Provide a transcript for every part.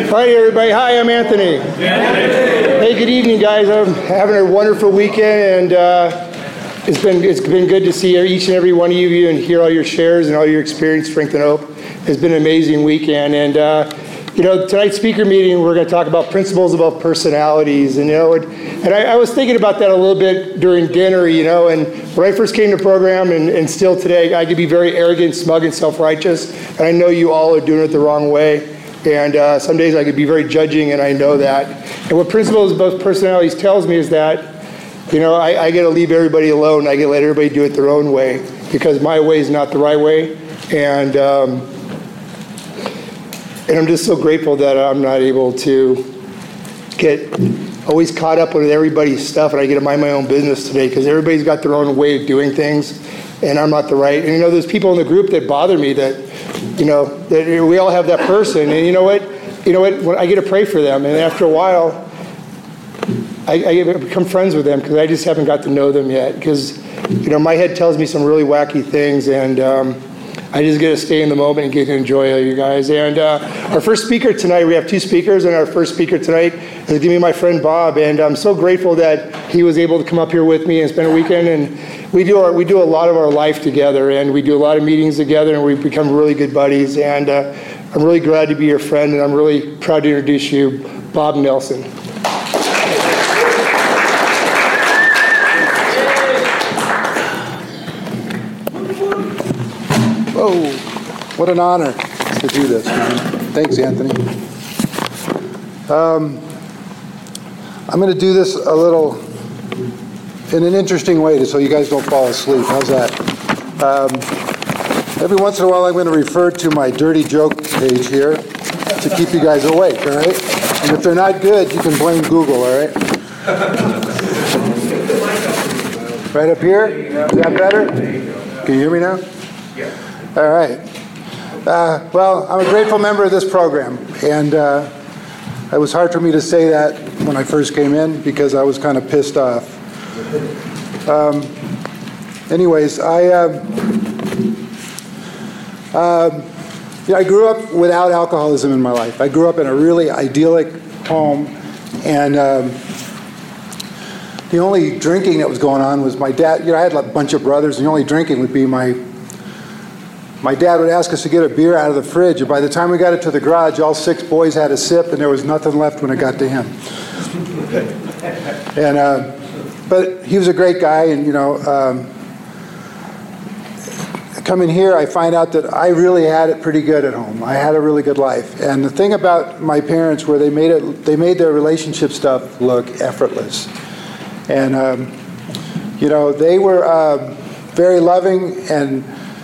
Hi, everybody. Hi, I'm Anthony. Hey, good evening, guys. I'm having a wonderful weekend, and it's been good to see each and every one of you and hear all your shares and all your experience, strength, and hope. It's been an amazing weekend, and tonight's speaker meeting, we're going to talk about principles about personalities, and I was thinking about that a little bit during dinner, and when I first came to the program, and still today, I could be very arrogant, smug, and self-righteous, and I know you all are doing it the wrong way. And some days I could be very judging, and I know that. And what principles about personalities tells me is that, I get to leave everybody alone. I get to let everybody do it their own way, because my way is not the right way. And I'm just so grateful that I'm not able to get always caught up with everybody's stuff, and I get to mind my own business today, because everybody's got their own way of doing things, and I'm not the right. And there's people in the group that bother me that we all have that person, and you know what? I get to pray for them, and after a while, I become friends with them, because I just haven't got to know them yet, because, my head tells me some really wacky things, and I just get to stay in the moment and get to enjoy you guys. And our first speaker tonight, we have two speakers, and our first speaker tonight is going to be my friend Bob, and I'm so grateful that he was able to come up here with me and spend a weekend, and we do a lot of our life together, and we do a lot of meetings together, and we've become really good buddies, and I'm really glad to be your friend, and I'm really proud to introduce you, Bob Nelson. Whoa, what an honor to do this, man. Thanks, Anthony. I'm going to do this a little in an interesting way so you guys don't fall asleep. How's that? Every once in a while I'm going to refer to my dirty joke page here to keep you guys awake, all right? And if they're not good, you can blame Google, all right? Right up here? Is that better? Can you hear me now? Yeah. All right. Well, I'm a grateful member of this program, and it was hard for me to say that when I first came in because I was kind of pissed off. Anyways, I grew up without alcoholism in my life. I grew up in a really idyllic home, and the only drinking that was going on was my dad. I had a bunch of brothers, and the only drinking would be my dad would ask us to get a beer out of the fridge, and by the time we got it to the garage, all 6 boys had a sip, and there was nothing left when it got to him. And but he was a great guy, and coming here, I find out that I really had it pretty good at home. I had a really good life, and the thing about my parents were they made their relationship stuff look effortless, and they were very loving and.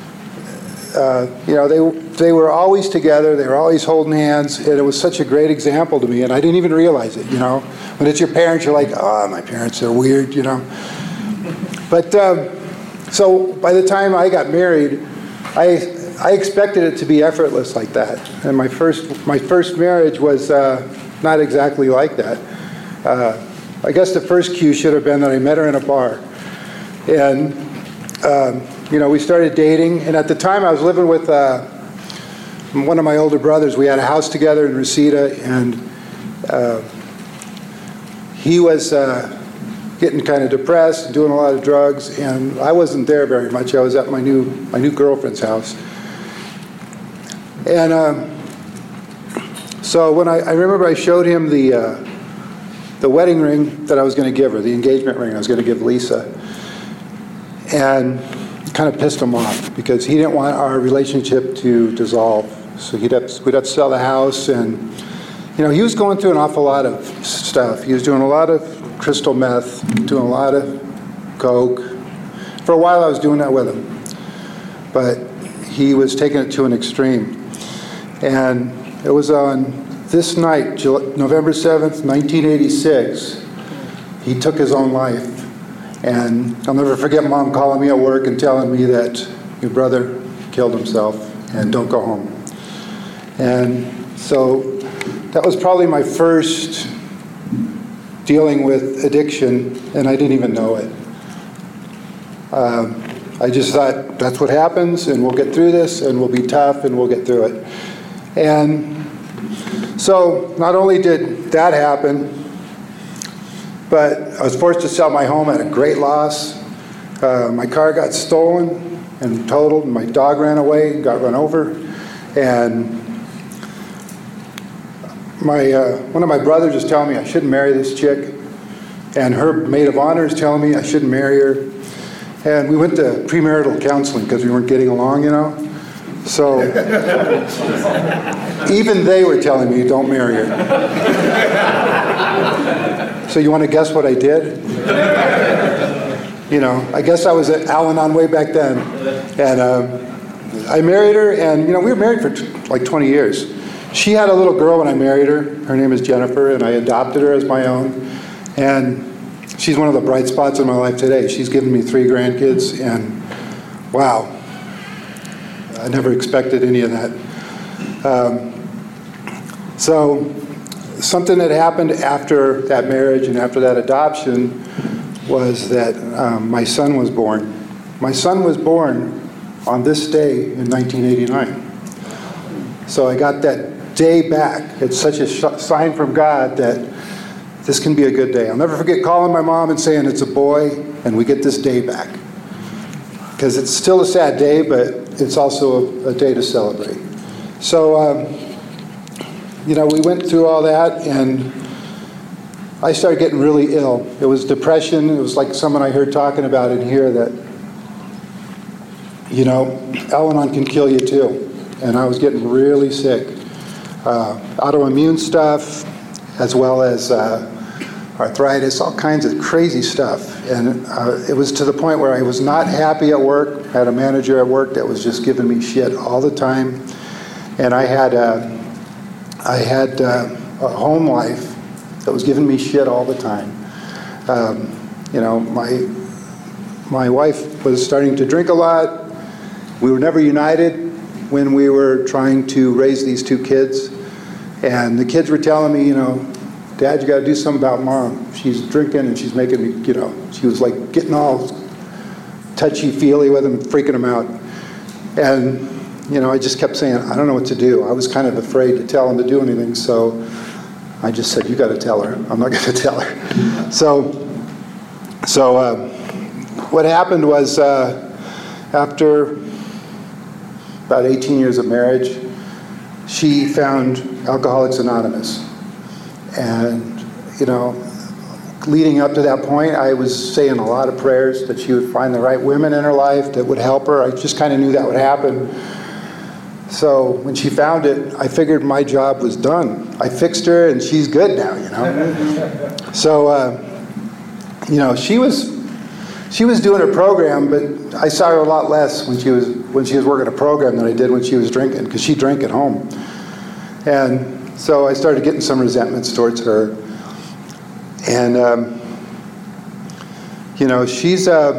They were always together. They were always holding hands, and it was such a great example to me. And I didn't even realize it. When it's your parents, you're like, "Oh, my parents are weird," But so by the time I got married, I expected it to be effortless like that. And my first marriage was not exactly like that. I guess the first cue should have been that I met her in a bar, and. We started dating, and at the time I was living with one of my older brothers. We had a house together in Reseda, and he was getting kind of depressed, doing a lot of drugs, and I wasn't there very much. I was at my new girlfriend's house. And so when I remember I showed him the wedding ring that I was going to give her, the engagement ring I was going to give Lisa, and kind of pissed him off because he didn't want our relationship to dissolve. So we'd have to sell the house, and he was going through an awful lot of stuff. He was doing a lot of crystal meth, doing a lot of coke. For a while I was doing that with him, but he was taking it to an extreme. And it was on this night, November 7th, 1986, he took his own life. And I'll never forget Mom calling me at work and telling me that your brother killed himself and don't go home. And so that was probably my first dealing with addiction, and I didn't even know it. I just thought, that's what happens, and we'll get through this, and we'll be tough, and we'll get through it. And So not only did that happen, but I was forced to sell my home at a great loss. My car got stolen and totaled, and my dog ran away and got run over. And one of my brothers is telling me I shouldn't marry this chick. And her maid of honor is telling me I shouldn't marry her. And we went to premarital counseling because we weren't getting along, you know. So even they were telling me, don't marry her. So you want to guess what I did? You know, I guess I was at Al-Anon way back then. And I married her, and, you know, we were married for like 20 years. She had a little girl when I married her. Her name is Jennifer, and I adopted her as my own. And she's one of the bright spots in my life today. She's given me 3 grandkids, and wow, I never expected any of that. So something that happened after that marriage and after that adoption was that my son was born. My son was born on this day in 1989. So I got that day back. It's such a sign from God that this can be a good day. I'll never forget calling my mom and saying it's a boy, and we get this day back. Because it's still a sad day, but it's also a day to celebrate. So, you know, we went through all that, and I started getting really ill. It was depression. It was like someone I heard talking about in here that, you know, Al-Anon can kill you too. And I was getting really sick. Autoimmune stuff, as well as arthritis, all kinds of crazy stuff. And it was to the point where I was not happy at work. I had a manager at work that was just giving me shit all the time. And I had a home life that was giving me shit all the time. You know, my wife was starting to drink a lot. We were never united when we were trying to raise these 2 kids. And the kids were telling me, you know, Dad, you got to do something about Mom. She's drinking and she's making me, you know, she was like getting all touchy-feely with him, freaking him out. And, you know, I just kept saying, I don't know what to do. I was kind of afraid to tell him to do anything, so I just said, you got to tell her. I'm not going to tell her. So what happened was after about 18 years of marriage, she found Alcoholics Anonymous. And, you know, leading up to that point, I was saying a lot of prayers that she would find the right women in her life that would help her. I just kind of knew that would happen. So when she found it, I figured my job was done. I fixed her, and she's good now, you know. So, you know, she was doing her program, but I saw her a lot less when she was working a program than I did when she was drinking, because she drank at home. And so I started getting some resentments towards her. And, you know, she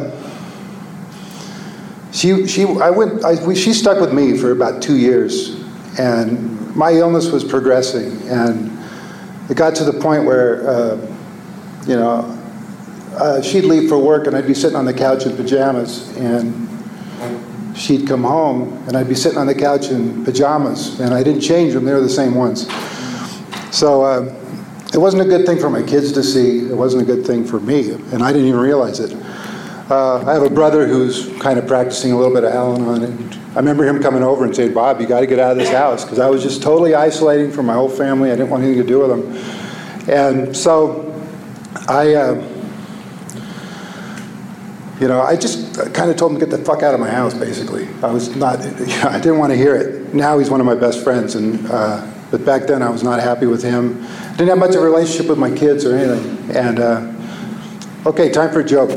stuck with me for about 2 years. And my illness was progressing. And it got to the point where, you know, she'd leave for work and I'd be sitting on the couch in pajamas. And she'd come home, and I'd be sitting on the couch in pajamas, and I didn't change them. They were the same ones. So it wasn't a good thing for my kids to see. It wasn't a good thing for me, and I didn't even realize it. I have a brother who's kind of practicing a little bit of Al-Anon, and I remember him coming over and saying, Bob, you got to get out of this house, because I was just totally isolating from my whole family. I didn't want anything to do with them. And so you know, I just kind of told him to get the fuck out of my house, basically. I was not, you know, I didn't want to hear it. Now he's one of my best friends, and but back then I was not happy with him. I didn't have much of a relationship with my kids or anything. And, okay, time for a joke.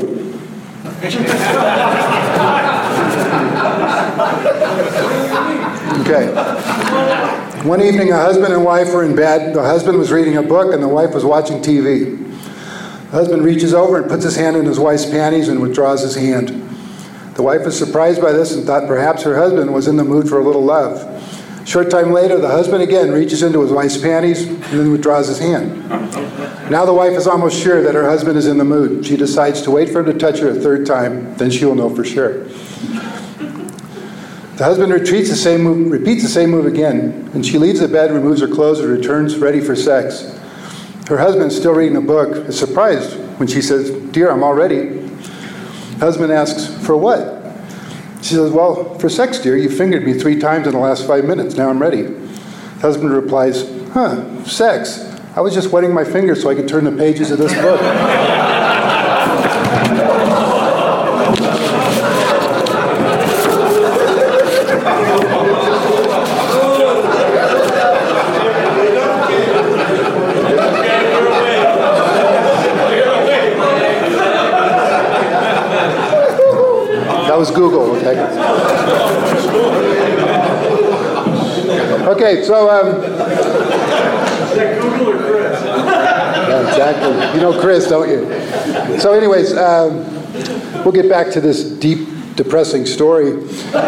Okay. One evening, a husband and wife were in bed. The husband was reading a book, and the wife was watching TV. The husband reaches over and puts his hand in his wife's panties and withdraws his hand. The wife was surprised by this and thought perhaps her husband was in the mood for a little love. A short time later, the husband again reaches into his wife's panties and then withdraws his hand. Now the wife is almost sure that her husband is in the mood. She decides to wait for him to touch her a 3rd time, then she will know for sure. The husband repeats the same move again, and she leaves the bed, removes her clothes, and returns ready for sex. Her husband, still reading a book, is surprised when she says, "Dear, I'm all ready." Husband asks, "For what?" She says, "Well, for sex, dear. You fingered me 3 times in the last 5 minutes. Now I'm ready." Husband replies, "Sex? I was just wetting my fingers so I could turn the pages of this book." That was Google, okay? Okay, so... Is that Google or Chris? Yeah, exactly. You know Chris, don't you? So anyways, we'll get back to this deep, depressing story.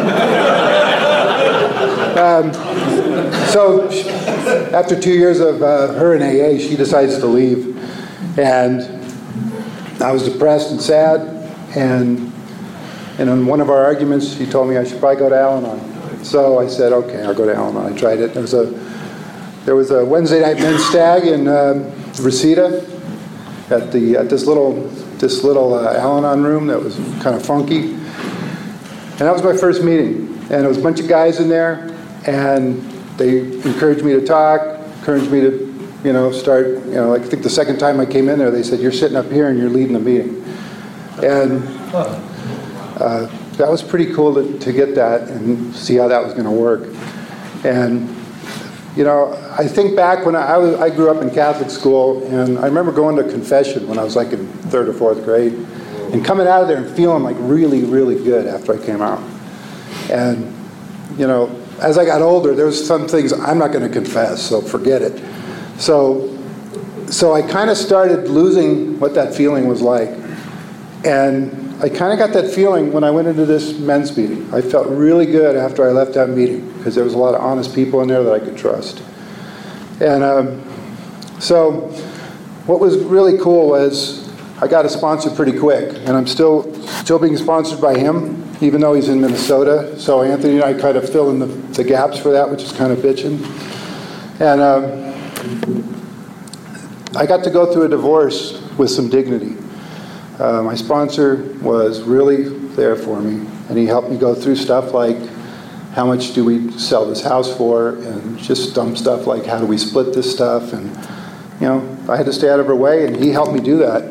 So after 2 years of her in AA, she decides to leave. And I was depressed and sad. And in one of our arguments, she told me I should probably go to Al-Anon. So I said, okay, I'll go to Al-Anon. I tried it. There was a Wednesday night men's stag in Reseda at this little Al-Anon room that was kind of funky. And that was my first meeting. And there was a bunch of guys in there, and they encouraged me to talk, encouraged me to, start, I think the second time I came in there, they said, "You're sitting up here and you're leading the meeting." And that was pretty cool to get that and see how that was going to work. And, I think back when I grew up in Catholic school, and I remember going to confession when I was like in 3rd or 4th grade, and coming out of there and feeling like really, really good after I came out. And, as I got older, there was some things I'm not going to confess, so forget it. So I kind of started losing what that feeling was like. And I kind of got that feeling when I went into this men's meeting. I felt really good after I left that meeting because there was a lot of honest people in there that I could trust. And so what was really cool was I got a sponsor pretty quick, and I'm still being sponsored by him, even though he's in Minnesota. So Anthony and I kind of fill in the gaps for that, which is kind of bitching. And I got to go through a divorce with some dignity. My sponsor was really there for me, and he helped me go through stuff like how much do we sell this house for, and just dumb stuff like how do we split this stuff, and I had to stay out of her way, and he helped me do that.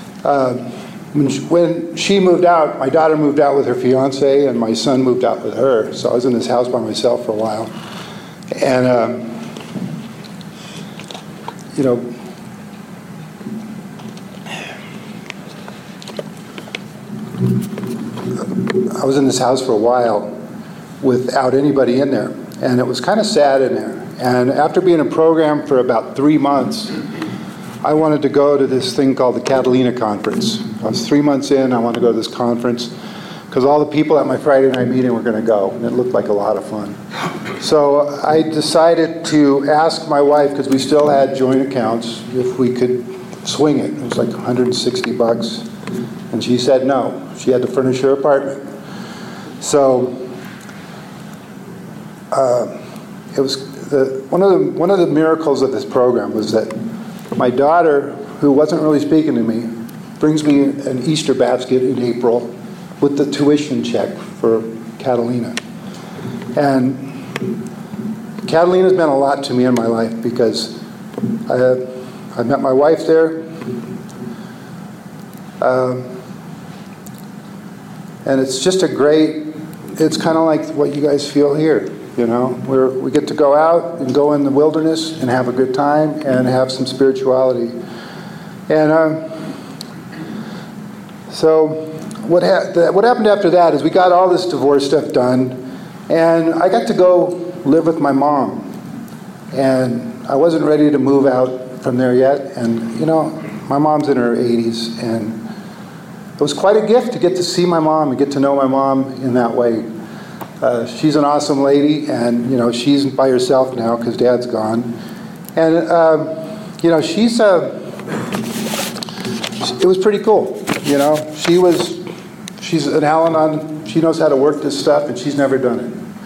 When she moved out, my daughter moved out with her fiance, and my son moved out with her, so I was in this house by myself for a while. And I was in this house for a while without anybody in there, and it was kind of sad in there. And after being in a program for about 3 months, I wanted to go to this thing called the Catalina Conference. I was 3 months in, I wanted to go to this conference because all the people at my Friday night meeting were going to go, and it looked like a lot of fun. So I decided to ask my wife, because we still had joint accounts, if we could swing it. It was like $160. And she said no. She had to furnish her apartment. So it was one of the miracles of this program was that my daughter, who wasn't really speaking to me, brings me an Easter basket in April with the tuition check for Catalina. And Catalina's meant a lot to me in my life because I met my wife there. And it's just it's kind of like what you guys feel here, where we get to go out and go in the wilderness and have a good time and have some spirituality. And so what happened after that is we got all this divorce stuff done, and I got to go live with my mom. And I wasn't ready to move out from there yet, and my mom's in her 80s, and it was quite a gift to get to see my mom and get to know my mom in that way. She's an awesome lady, and she's by herself now because Dad's gone. And it was pretty cool. She's an Al-Anon. She knows how to work this stuff, and she's never done it.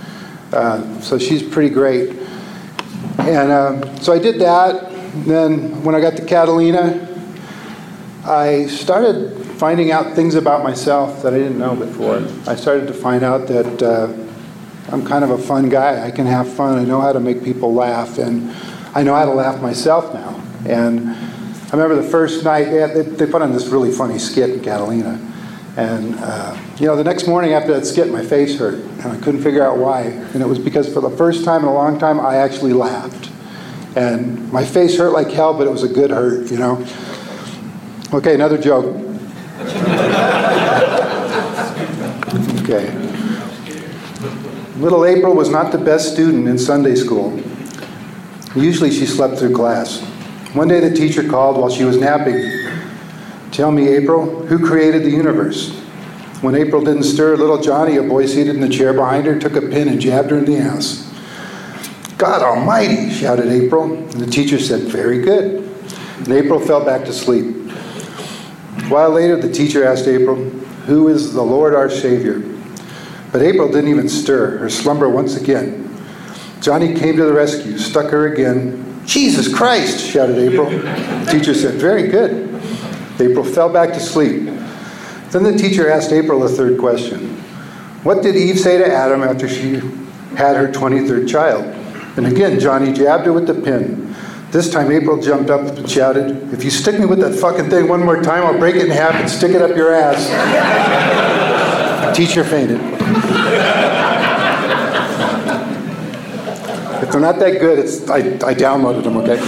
So she's pretty great. And so I did that. Then when I got to Catalina, I started finding out things about myself that I didn't know before. I started to find out that I'm kind of a fun guy. I can have fun. I know how to make people laugh, and I know how to laugh myself now. And I remember the first night, they put on this really funny skit in Catalina. And, the next morning after that skit, my face hurt, and I couldn't figure out why. And it was because for the first time in a long time, I actually laughed. And my face hurt like hell, but it was a good hurt, Okay, another joke. Okay. Little April was not the best student in Sunday school. Usually she slept through class. One day the teacher called while she was napping. "Tell me, April, who created the universe?" When April didn't stir, little Johnny, a boy seated in the chair behind her, took a pin and jabbed her in the ass. "God almighty," shouted April. And the teacher said, "Very good." And April fell back to sleep. A while later, the teacher asked April, "Who is the Lord our Savior?" But April didn't even stir, her slumber once again. Johnny came to the rescue, stuck her again. "Jesus Christ," shouted April. The teacher said, "Very good." April fell back to sleep. Then the teacher asked April a third question. What did Eve say to Adam after she had her 23rd child? And again, Johnny jabbed her with the pin. This time April jumped up and shouted, "If you stick me with that fucking thing one more time, I'll break it in half and stick it up your ass." The teacher fainted. If they're not that good, I downloaded them, okay?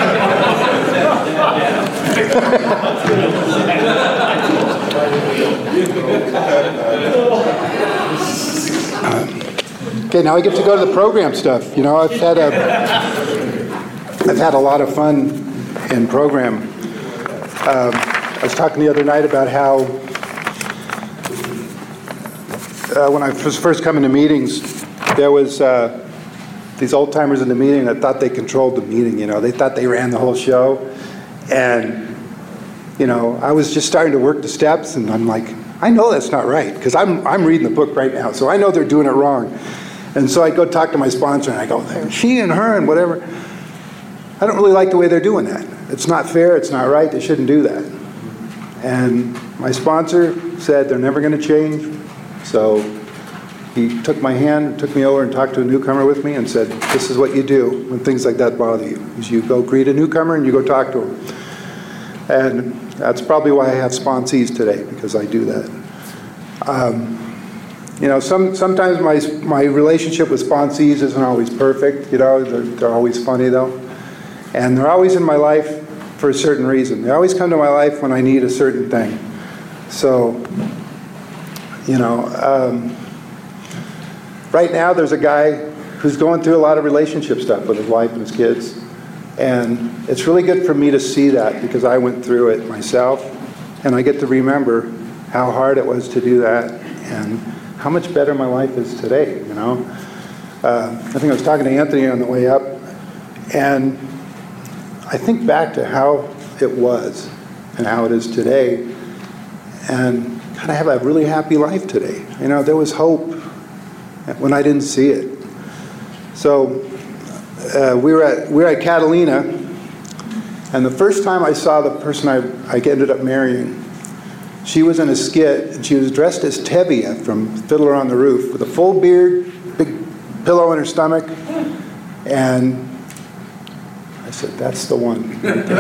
Okay, now I get to go to the program stuff. I've had a lot of fun in program. I was talking the other night about how when I was first coming to meetings, there was these old timers in the meeting that thought they controlled the meeting. They thought they ran the whole show, and I was just starting to work the steps, and I'm like, I know that's not right, because I'm reading the book right now, so I know they're doing it wrong. And so I go talk to my sponsor, and I go, she and her and whatever. I don't really like the way they're doing that. It's not fair, it's not right, they shouldn't do that. And my sponsor said they're never going to change, so he took my hand, took me over and talked to a newcomer with me and said, this is what you do when things like that bother you, is you go greet a newcomer and you go talk to him. And that's probably why I have sponsees today, because I do that. Sometimes my relationship with sponsees isn't always perfect. They're always funny though. And they're always in my life for a certain reason. They always come to my life when I need a certain thing. So, right now there's a guy who's going through a lot of relationship stuff with his wife and his kids. And it's really good for me to see that, because I went through it myself, and I get to remember how hard it was to do that and how much better my life is today, I think I was talking to Anthony on the way up, and I think back to how it was and how it is today, and kind of have a really happy life today. There was hope when I didn't see it. So we were at Catalina, and the first time I saw the person I ended up marrying, she was in a skit, and she was dressed as Tevye from Fiddler on the Roof, with a full beard, big pillow in her stomach, and I said, that's the one.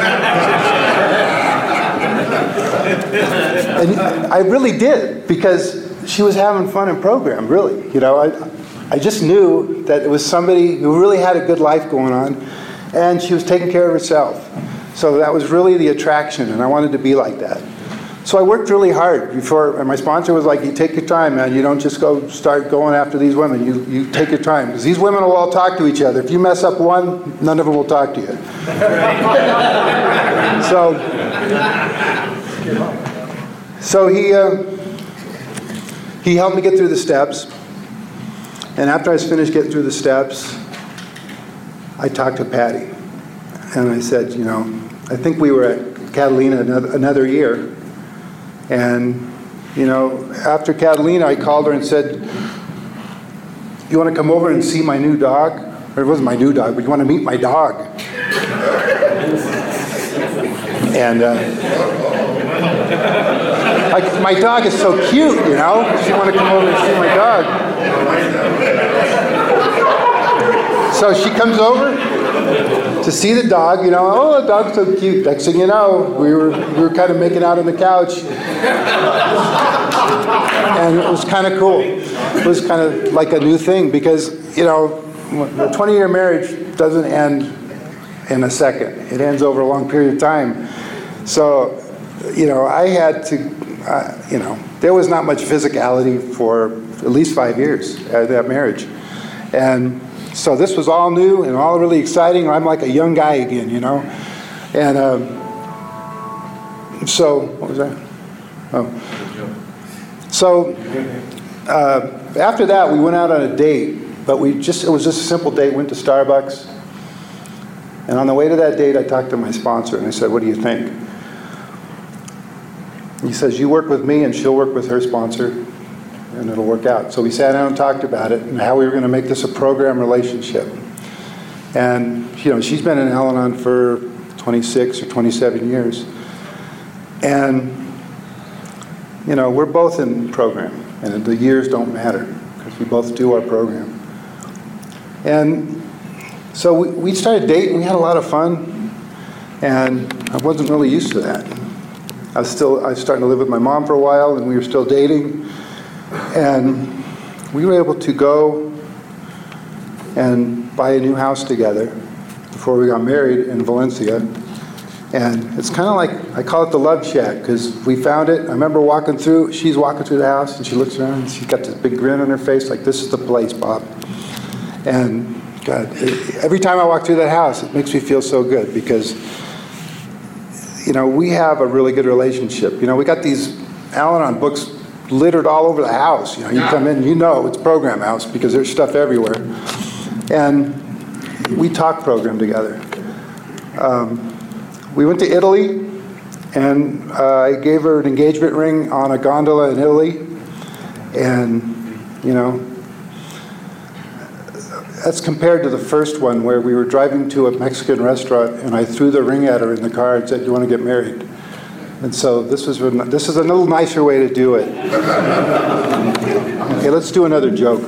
And I really did, because she was having fun in program, really. I just knew that it was somebody who really had a good life going on, and she was taking care of herself. So that was really the attraction, and I wanted to be like that. So I worked really hard before, and my sponsor was like, you take your time, man. You don't just start going after these women. You take your time, because these women will all talk to each other. If you mess up one, none of them will talk to you. So he helped me get through the steps. And after I was finished getting through the steps, I talked to Patty. And I said, I think we were at Catalina another year. And, after Catalina, I called her and said, you want to come over and see my new dog? Or it wasn't my new dog, but you want to meet my dog? And my dog is so cute, you know? She wanted to come over and see my dog. So she comes over to see the dog, you know. Oh, the dog's so cute. Next thing you know, we were kind of making out on the couch. And it was kind of cool. It was kind of like a new thing because, you know, a 20-year marriage doesn't end in a second. It ends over a long period of time. So, you know, I had to, you know, there was not much physicality for at least 5 years of that marriage. And so this was all new and all really exciting. I'm like a young guy again, you know. And so, what was that? Oh. So after that, we went out on a date, but it was just a simple date. Went to Starbucks. And on the way to that date, I talked to my sponsor, and I said, what do you think? He says, you work with me, and she'll work with her sponsor, and it'll work out. So we sat down and talked about it, and how we were going to make this a program relationship. And, you know, she's been in Al-Anon for 26 or 27 years. And, you know, we're both in program, and the years don't matter, because we both do our program. And so we started dating. We had a lot of fun, and I wasn't really used to that. I was starting to live with my mom for a while, and we were still dating. And we were able to go and buy a new house together before we got married in Valencia. And it's kind of like, I call it the love shack, because we found it. I remember she's walking through the house, and she looks around, and she's got this big grin on her face, like, this is the place, Bob. And God, every time I walk through that house, it makes me feel so good, because, you know, we have a really good relationship. You know, we got these Al-Anon books littered all over the house. You know, you come in, you know it's Program House, because there's stuff everywhere. And we talk program together. We went to Italy, and I gave her an engagement ring on a gondola in Italy. And, you know, that's compared to the first one where we were driving to a Mexican restaurant, and I threw the ring at her in the car and said, do you want to get married? And so this is a little nicer way to do it. Okay, let's do another joke.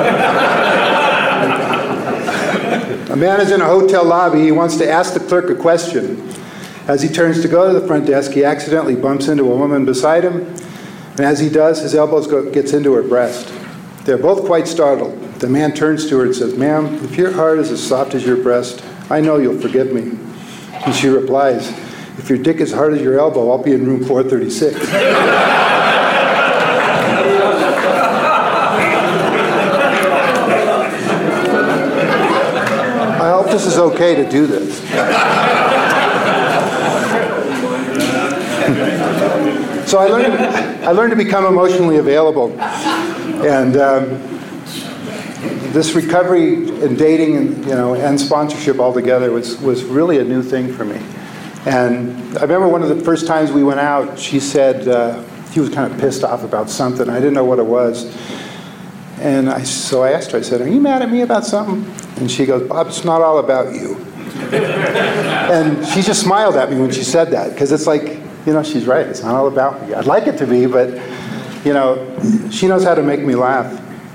A man is in a hotel lobby. He wants to ask the clerk a question. As he turns to go to the front desk, he accidentally bumps into a woman beside him. And as he does, his elbows gets into her breast. They're both quite startled. The man turns to her and says, ma'am, if your heart is as soft as your breast, I know you'll forgive me. And she replies, if your dick is hard as your elbow, I'll be in room 436. I hope this is okay to do this. So I learned to become emotionally available. And this recovery and dating and, you know, and sponsorship altogether was really a new thing for me. And I remember one of the first times we went out, she said, he was kind of pissed off about something. I didn't know what it was. And so I asked her, I said, are you mad at me about something? And she goes, Bob, it's not all about you. And she just smiled at me when she said that, because it's like, you know, she's right. It's not all about me. I'd like it to be, but, you know, she knows how to make me laugh.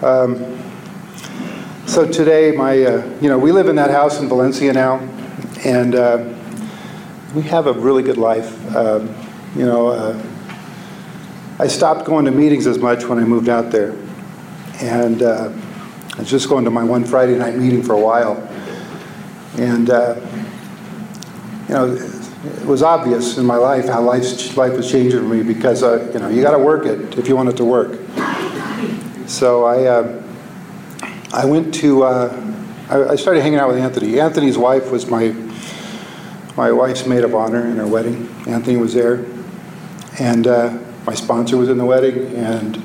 So today, you know, we live in that house in Valencia now, and we have a really good life. You know, I stopped going to meetings as much when I moved out there, and I was just going to my one Friday night meeting for a while, and you know, it was obvious in my life how life was changing for me, because you know, you got to work it if you want it to work. So I went to I started hanging out with Anthony. Anthony's wife was my wife's maid of honor in her wedding. Anthony was there, and my sponsor was in the wedding, and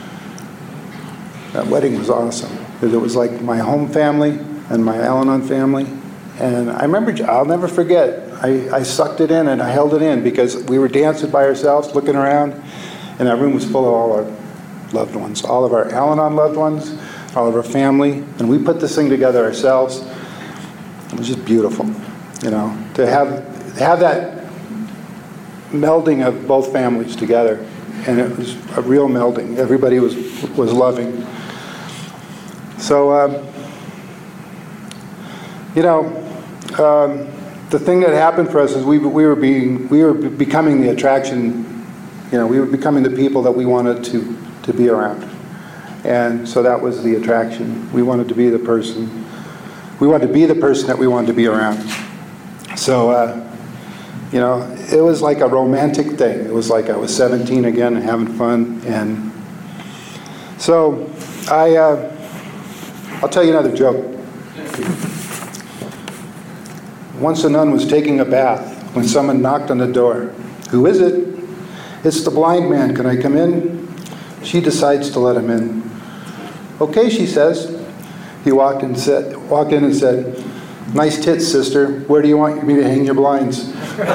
that wedding was awesome, because it was like my home family and my Al-Anon family. And I remember, I'll never forget, I sucked it in and I held it in, because we were dancing by ourselves, looking around, and that room was full of all our loved ones, all of our Al-Anon loved ones, all of our family, and we put this thing together ourselves. It was just beautiful, to have that melding of both families together, and it was a real melding. Everybody was loving. So, the thing that happened for us is we were becoming the attraction. We were becoming the people that we wanted to be around, and so that was the attraction. We wanted to be the person. We wanted to be the person that we wanted to be around. So, it was like a romantic thing. It was like I was 17 again and having fun. And so I'll tell you another joke. Once a nun was taking a bath when someone knocked on the door. "Who is it?" "It's the blind man. Can I come in?" She decides to let him in. "Okay," she says. He walked in and said, "Nice tits, sister. Where do you want me to hang your blinds?"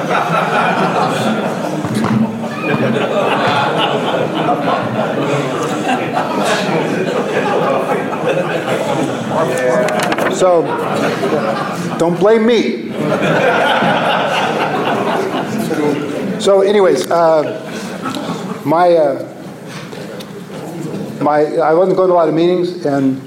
So, don't blame me. So, anyways, I wasn't going to a lot of meetings, and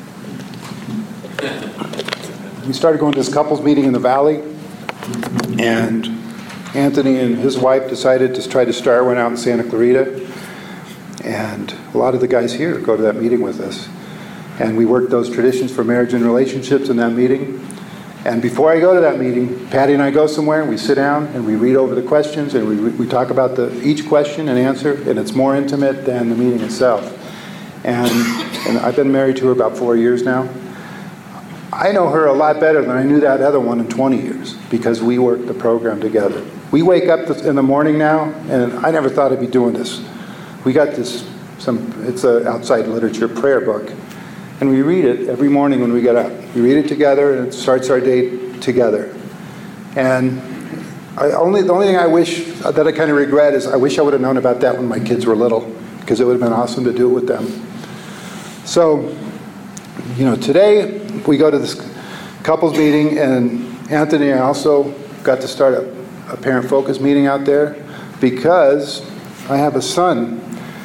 we started going to this couples meeting in the valley, and Anthony and his wife decided to try to start one out in Santa Clarita, and a lot of the guys here go to that meeting with us. And we worked those traditions for marriage and relationships in that meeting. And before I go to that meeting, Patty and I go somewhere, and we sit down, and we read over the questions, and we talk about each question and answer, and it's more intimate than the meeting itself. And I've been married to her about 4 years now. I know her a lot better than I knew that other one in 20 years, because we worked the program together. We wake up in the morning now, and I never thought I'd be doing this. We got it's an outside literature prayer book. And we read it every morning when we get up. We read it together, and it starts our day together. And the only thing I wish, that I kind of regret, is I wish I would have known about that when my kids were little, because it would have been awesome to do it with them. So, today we go to this couples meeting, and Anthony and I also got to start a parent focus meeting out there, because I have a son.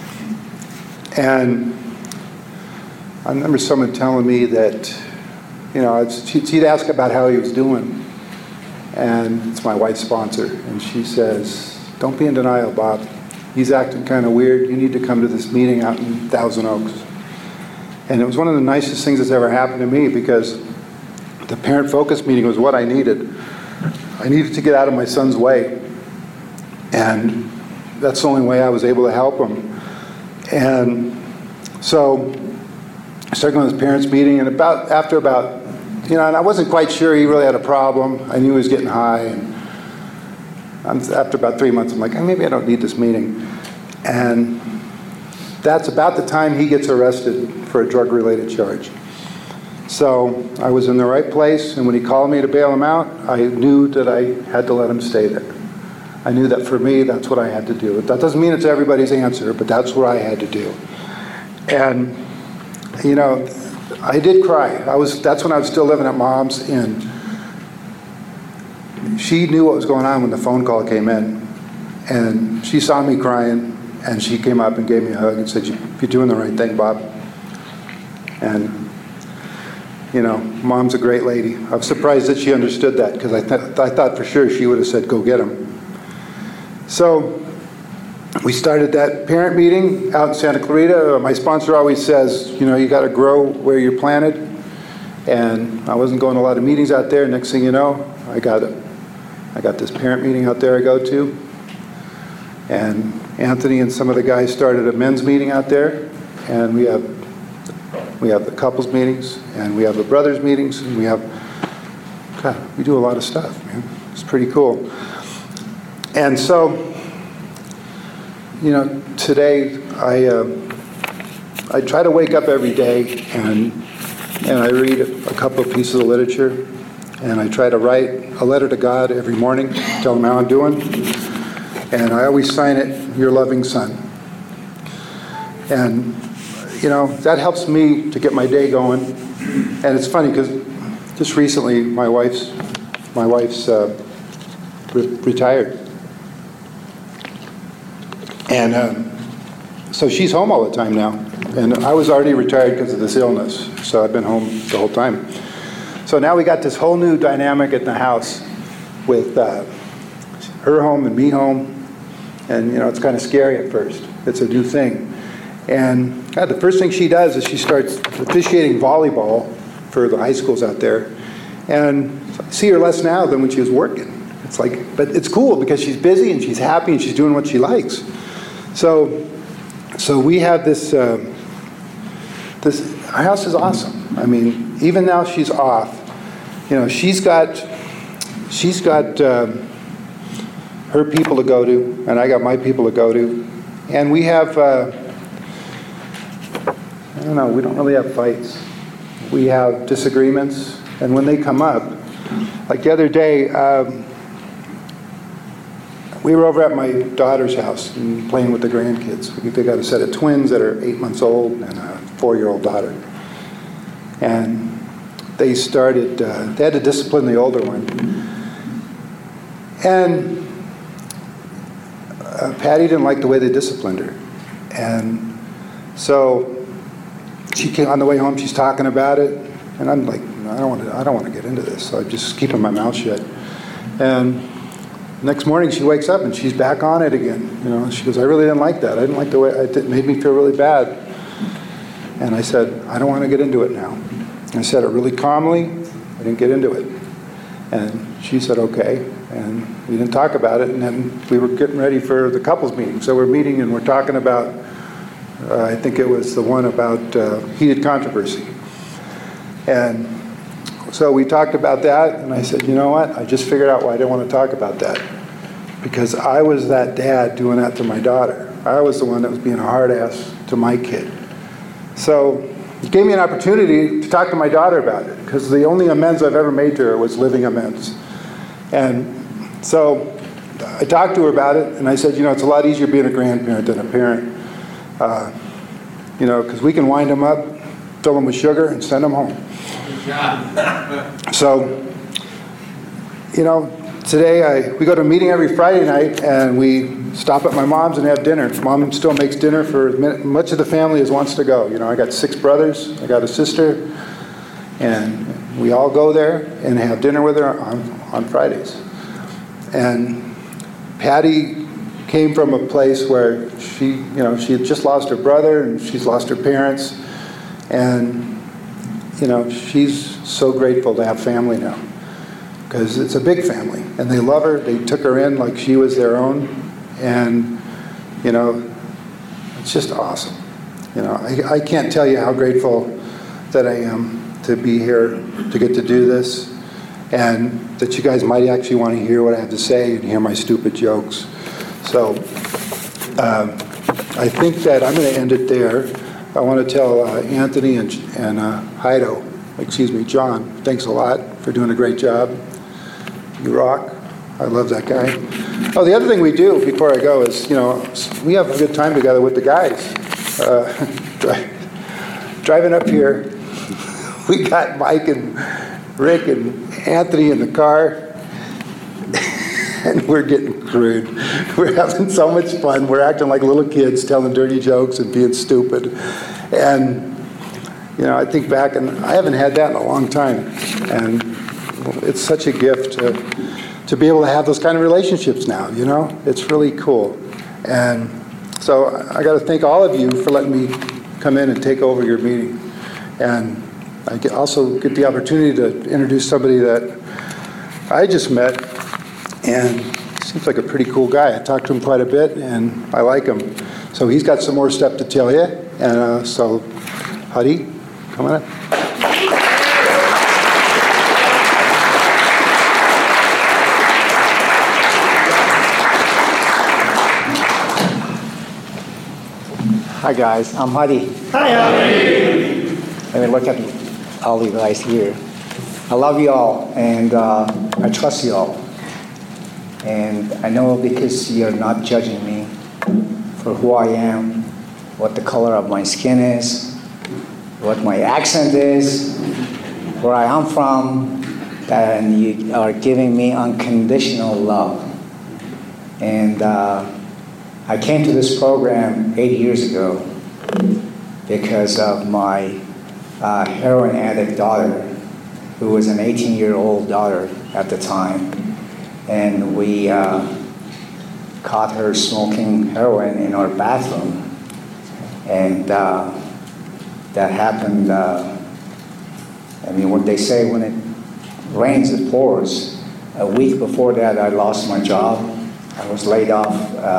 And I remember someone telling me that, she'd ask about how he was doing. And it's my wife's sponsor. And she says, "Don't be in denial, Bob. He's acting kind of weird. You need to come to this meeting out in Thousand Oaks." And it was one of the nicest things that's ever happened to me, because the parent focus meeting was what I needed. I needed to get out of my son's way. And that's the only way I was able to help him. And so I started going to this parents' meeting, and after about, and I wasn't quite sure he really had a problem. I knew he was getting high, and after about 3 months, I'm like, maybe I don't need this meeting. And that's about the time he gets arrested for a drug-related charge. So I was in the right place, and when he called me to bail him out, I knew that I had to let him stay there. I knew that for me, that's what I had to do. That doesn't mean it's everybody's answer, but that's what I had to do. And I did cry. That's when I was still living at Mom's, and she knew what was going on when the phone call came in. And she saw me crying, and she came up and gave me a hug and said, "You're doing the right thing, Bob." And, Mom's a great lady. I was surprised that she understood that, because I thought for sure she would have said, "Go get him." So we started that parent meeting out in Santa Clarita. My sponsor always says, you got to grow where you're planted. And I wasn't going to a lot of meetings out there. Next thing you know, I got this parent meeting out there I go to. And Anthony and some of the guys started a men's meeting out there. And we have the couples meetings, and we have the brothers meetings, and we do a lot of stuff, man. It's pretty cool. And so, today I try to wake up every day, and I read a couple of pieces of literature, and I try to write a letter to God every morning, tell him how I'm doing, and I always sign it, "Your loving son." And that helps me to get my day going. And it's funny because just recently my wife's retired. And so she's home all the time now. And I was already retired because of this illness, so I've been home the whole time. So now we got this whole new dynamic at the house with her home and me home. And, it's kind of scary at first. It's a new thing. And the first thing she does is she starts officiating volleyball for the high schools out there. And I see her less now than when she was working. It's like, but it's cool because she's busy and she's happy and she's doing what she likes. So we have this, our house is awesome. I mean, even now she's off, she's got her people to go to, and I got my people to go to. And we have, we don't really have fights. We have disagreements, and when they come up, like the other day, we were over at my daughter's house and playing with the grandkids. They got a set of twins that are 8 months old and a 4-year-old daughter. And they started, they had to discipline the older one. And Patty didn't like the way they disciplined her. And so she came on the way home, she's talking about it. And I'm like, I don't want to get into this. So I'm just keeping my mouth shut. And next morning she wakes up and she's back on it again. She goes, I really didn't like that. I didn't like the way it made me feel really bad. And I said, I don't want to get into it now. And I said it really calmly. I didn't get into it. And she said, okay. And we didn't talk about it. And then we were getting ready for the couples meeting. So we're meeting and we're talking about, I think it was the one about heated controversy. And so we talked about that, and I said, you know what? I just figured out why I didn't want to talk about that. Because I was that dad doing that to my daughter. I was the one that was being a hard ass to my kid. So it gave me an opportunity to talk to my daughter about it, because the only amends I've ever made to her was living amends. And so I talked to her about it, and I said, it's a lot easier being a grandparent than a parent. Because we can wind them up, fill them with sugar, and send them home. So, today we go to a meeting every Friday night, and we stop at my mom's and have dinner. Mom still makes dinner for as much of the family as wants to go. I got 6 brothers, I got a sister, and we all go there and have dinner with her on Fridays. And Patty came from a place where she had just lost her brother and she's lost her parents, and she's so grateful to have family now, because it's a big family and they love her. They took her in like she was their own, and it's just awesome. I can't tell you how grateful that I am to be here, to get to do this, and that you guys might actually want to hear what I have to say and hear my stupid jokes. So I think that I'm going to end it there. I want to tell Anthony and John, thanks a lot for doing a great job. You rock. I love that guy. Oh, the other thing we do before I go is, we have a good time together with the guys. Driving up here, we got Mike and Rick and Anthony in the car, and we're getting crude. We're having so much fun. We're acting like little kids, telling dirty jokes and being stupid. And, I think back, and I haven't had that in a long time. And it's such a gift to be able to have those kind of relationships now, It's really cool. And so I got to thank all of you for letting me come in and take over your meeting. And I also get the opportunity to introduce somebody that I just met, and seems like a pretty cool guy. I talked to him quite a bit, and I like him. So he's got some more stuff to tell you. And so, Hadi, come on up. Hi guys, I'm Hadi. Hi, Hadi. Let me look at all you guys here. I love you all, and I trust you all. And I know because you're not judging me for who I am, what the color of my skin is, what my accent is, where I am from, and you are giving me unconditional love. And I came to this program 8 years ago because of my heroin addict daughter, who was an 18-year-old daughter at the time. And we caught her smoking heroin in our bathroom. And that happened, what they say, when it rains, it pours. A week before that, I lost my job. I was laid off.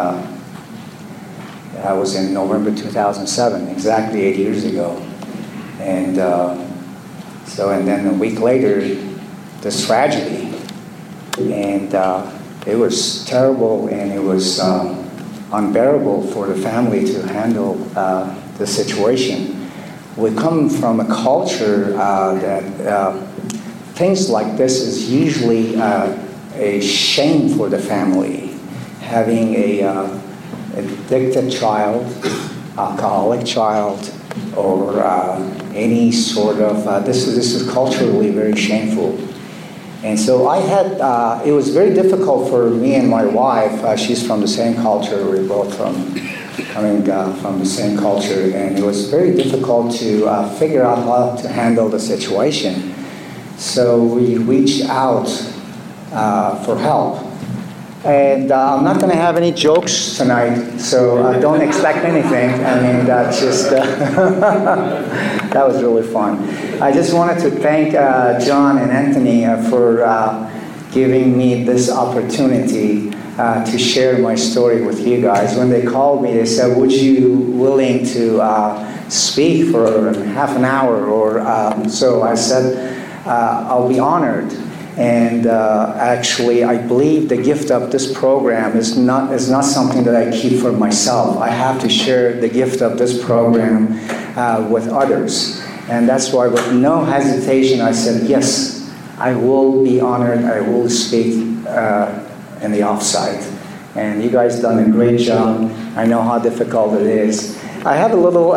I was in November 2007, exactly 8 years ago. And and then a week later, this tragedy. And it was terrible, and it was unbearable for the family to handle the situation. We come from a culture that things like this is usually a shame for the family. Having a addicted child, alcoholic child, or any sort of, this is culturally very shameful. And so I had, it was very difficult for me and my wife. She's from the same culture. We're both coming from the same culture. And it was very difficult to figure out how to handle the situation. So we reached out for help. And I'm not going to have any jokes tonight, so don't expect anything. That's just, that was really fun. I just wanted to thank John and Anthony for giving me this opportunity to share my story with you guys. When they called me, they said, would you willing to speak for half an hour? Or so I said, I'll be honored. And actually, I believe the gift of this program is not something that I keep for myself. I have to share the gift of this program with others. And that's why, with no hesitation, I said, yes, I will be honored. I will speak in the offsite. And you guys done a great job. I know how difficult it is. I have a little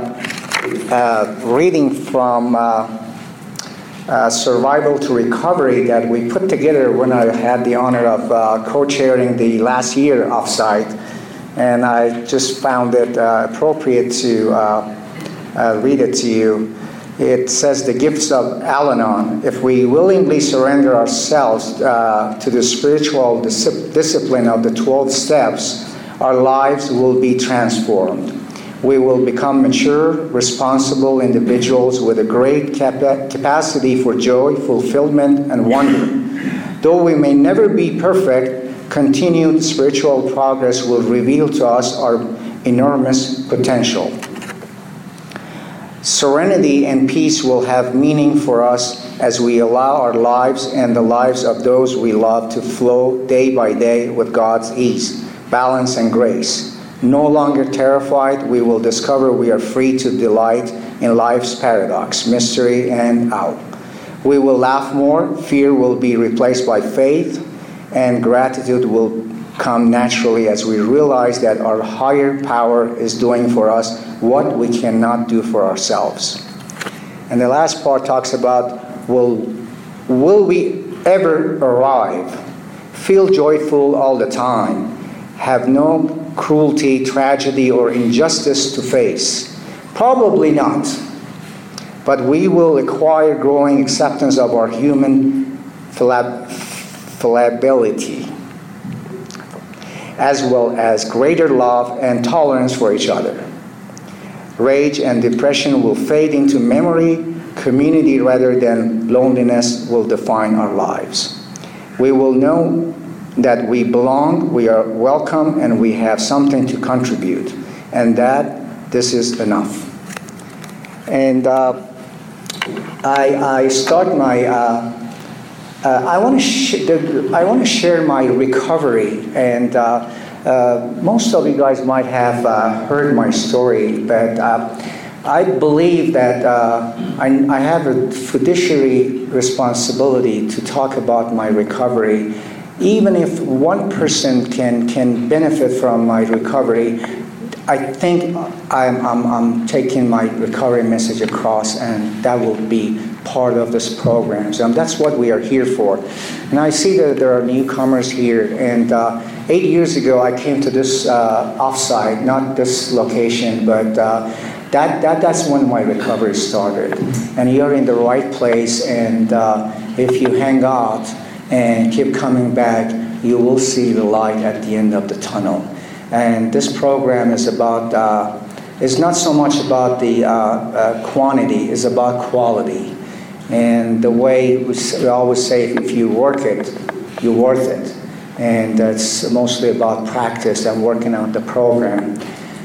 reading from Survival to Recovery that we put together when I had the honor of co-chairing the last year offsite, and I just found it appropriate to read it to you. It says, the gifts of Al-Anon. If we willingly surrender ourselves to the spiritual discipline of the 12 steps, our lives will be transformed. We will become mature, responsible individuals with a great capacity for joy, fulfillment, and wonder. Though we may never be perfect, continued spiritual progress will reveal to us our enormous potential. Serenity and peace will have meaning for us as we allow our lives and the lives of those we love to flow day by day with God's ease, balance, and grace. No longer terrified, we will discover we are free to delight in life's paradox, mystery, and awe. We will laugh more, fear will be replaced by faith, and gratitude will come naturally as we realize that our higher power is doing for us what we cannot do for ourselves. And the last part talks about, will we ever arrive? Feel joyful all the time? Have no cruelty, tragedy, or injustice to face? Probably not. But we will acquire growing acceptance of our human fallibility, as well as greater love and tolerance for each other. Rage and depression will fade into memory. Community rather than loneliness will define our lives. We will know that we belong, we are welcome, and we have something to contribute, and that this is enough. And I start my, I want to share my recovery, and most of you guys might have heard my story, but I believe that I have a fiduciary responsibility to talk about my recovery. Even if one person can benefit from my recovery, I think I'm taking my recovery message across, and that will be part of this program. So that's what we are here for. And I see that there are newcomers here. And 8 years ago, I came to this offsite, not this location, but that's when my recovery started. And you're in the right place, and if you hang out and keep coming back, you will see the light at the end of the tunnel. And this program is about, it's not so much about the quantity, it's about quality. And the way we always say, if you work it, you're worth it. And it's mostly about practice and working out the program.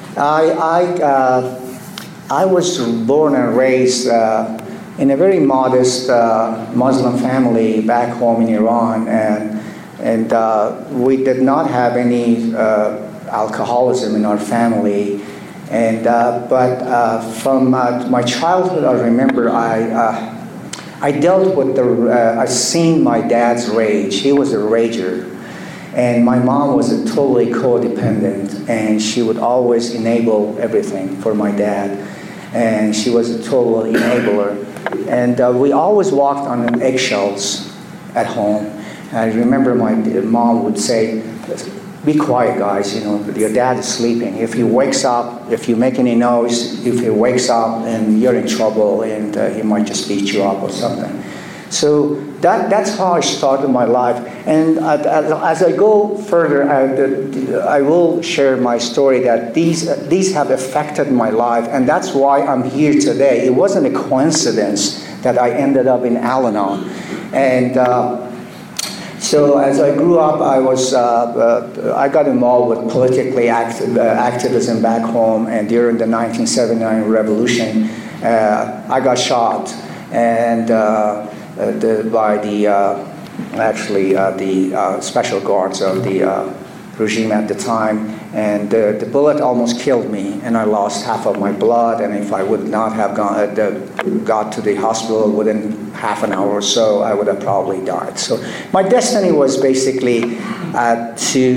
I was born and raised in a very modest Muslim family back home in Iran, and we did not have any alcoholism in our family. And but from my childhood, I remember I dealt with I seen my dad's rage. He was a rager. And my mom was a totally codependent, and she would always enable everything for my dad. And she was a total enabler. And we always walked on eggshells at home. And I remember my mom would say, "Be quiet, guys, you know, your dad is sleeping. If he wakes up, if you make any noise, if he wakes up, and you're in trouble, and he might just beat you up or something." So that's how I started my life. And as I go further, I will share my story that these have affected my life, and that's why I'm here today. It wasn't a coincidence that I ended up in Al-Anon. And so as I grew up, I got involved with politically activism back home, and during the 1979 revolution, I got shot. And by the special guards of the regime at the time, and the bullet almost killed me, and I lost half of my blood. And if I would not have got to the hospital within half an hour or so, I would have probably died. So my destiny was basically I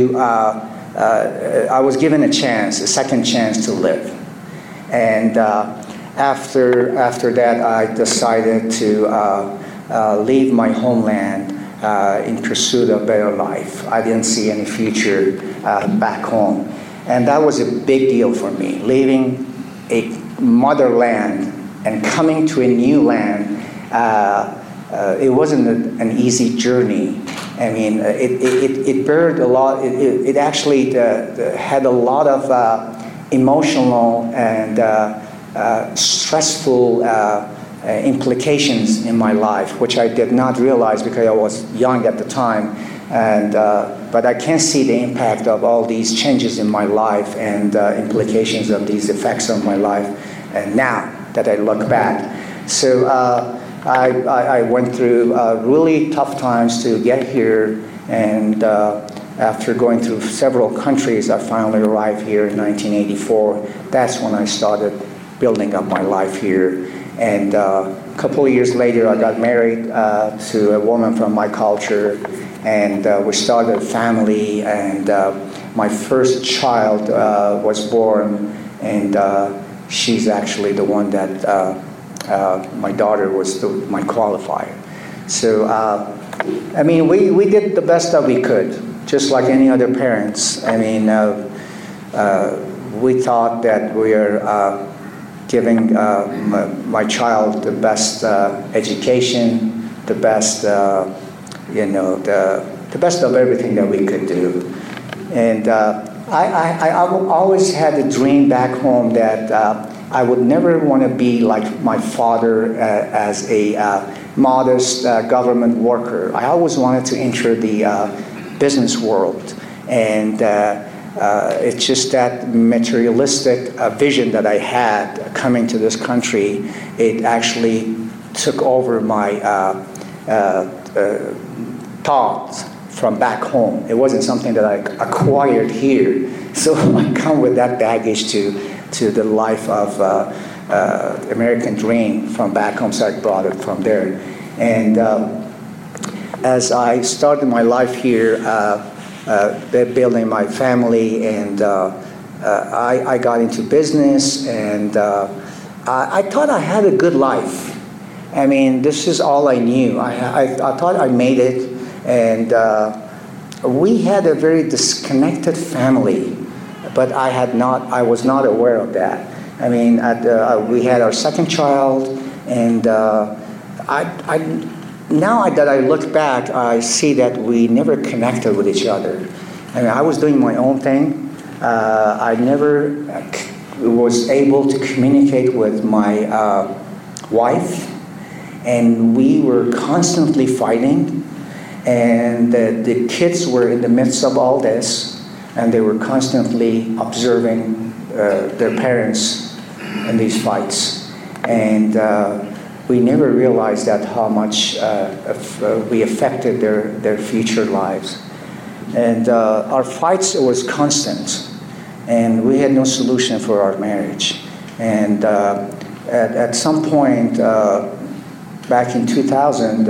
was given a second chance to live, and after that, I decided to leave my homeland in pursuit of a better life. I didn't see any future back home. And that was a big deal for me, leaving a motherland and coming to a new land. It wasn't an easy journey. I mean, it burned a lot. It actually had a lot of emotional and stressful implications in my life, which I did not realize because I was young at the time. And but I can see the impact of all these changes in my life and implications of these effects on my life. And now that I look back, so I went through really tough times to get here. And after going through several countries, I finally arrived here in 1984. That's when I started building up my life here. And a couple of years later, I got married to a woman from my culture, and we started a family, and my first child was born, and she's actually the one that, my daughter was my qualifier. So, I mean, we did the best that we could, just like any other parents. I mean, we thought that we are giving my child the best education, the best, the best of everything that we could do. And I always had a dream back home that I would never want to be like my father as a modest government worker. I always wanted to enter the business world. And it's just that materialistic vision that I had coming to this country. It actually took over my thoughts from back home. It wasn't something that I acquired here. So I come with that baggage to the life of American dream from back home, so I brought it from there. And as I started my life here, building my family and I got into business, and I thought I had a good life. I mean, this is all I knew. I thought I made it, and we had a very disconnected family, but I was not aware of that. I mean, we had our second child, and now that I look back, I see that we never connected with each other. I mean, I was doing my own thing. I never was able to communicate with my wife, and we were constantly fighting, and the kids were in the midst of all this, and they were constantly observing their parents in these fights. And we never realized that how much we affected their future lives. And our fights was constant, and we had no solution for our marriage. And at some point, back in 2000,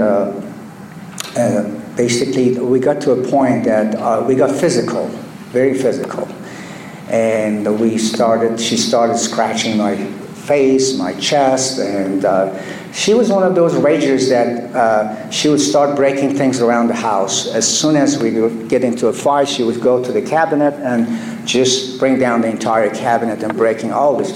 basically we got to a point that we got physical, very physical. And she started scratching my face, my chest, and she was one of those ragers that she would start breaking things around the house. As soon as we would get into a fight, she would go to the cabinet and just bring down the entire cabinet and breaking all the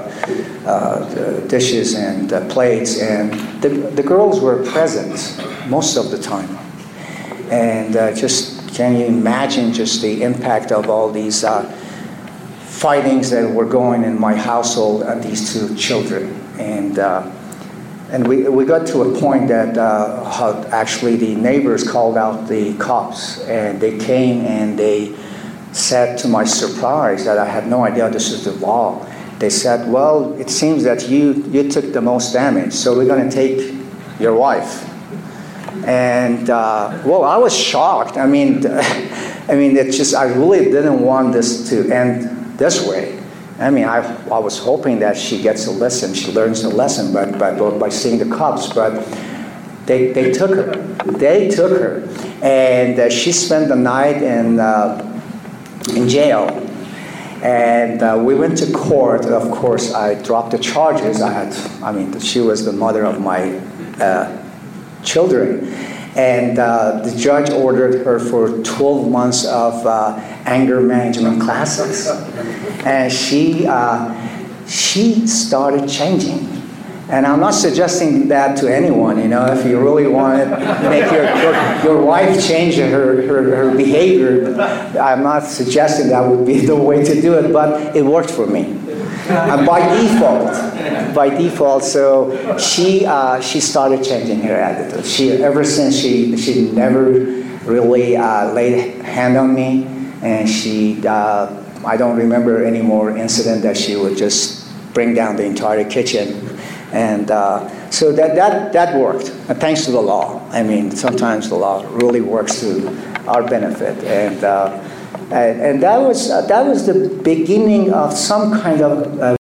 dishes and plates. And the girls were present most of the time. And just can you imagine just the impact of all these fightings that were going in my household and these two children. And we got to a point that actually the neighbors called out the cops, and they came and they said, to my surprise, that I had no idea this is the law. They said, well, it seems that you took the most damage, so we're going to take your wife. And well, I was shocked. I mean, it's just, I really didn't want this to end this way. I mean, I was hoping that she gets a lesson, she learns a lesson by seeing the cops, but they took her. They took her, and she spent the night in jail. And we went to court. Of course, I dropped the charges. She was the mother of my children. And the judge ordered her for 12 months of anger management classes. And she started changing. And I'm not suggesting that to anyone, if you really want to make your wife change her behavior, I'm not suggesting that would be the way to do it, but it worked for me. By default, so she started changing her attitude. Ever since she never really laid a hand on me, and I don't remember any more incident that she would just bring down the entire kitchen. And so that worked, and thanks to the law. I mean, sometimes the law really works to our benefit, and that was the beginning of some kind of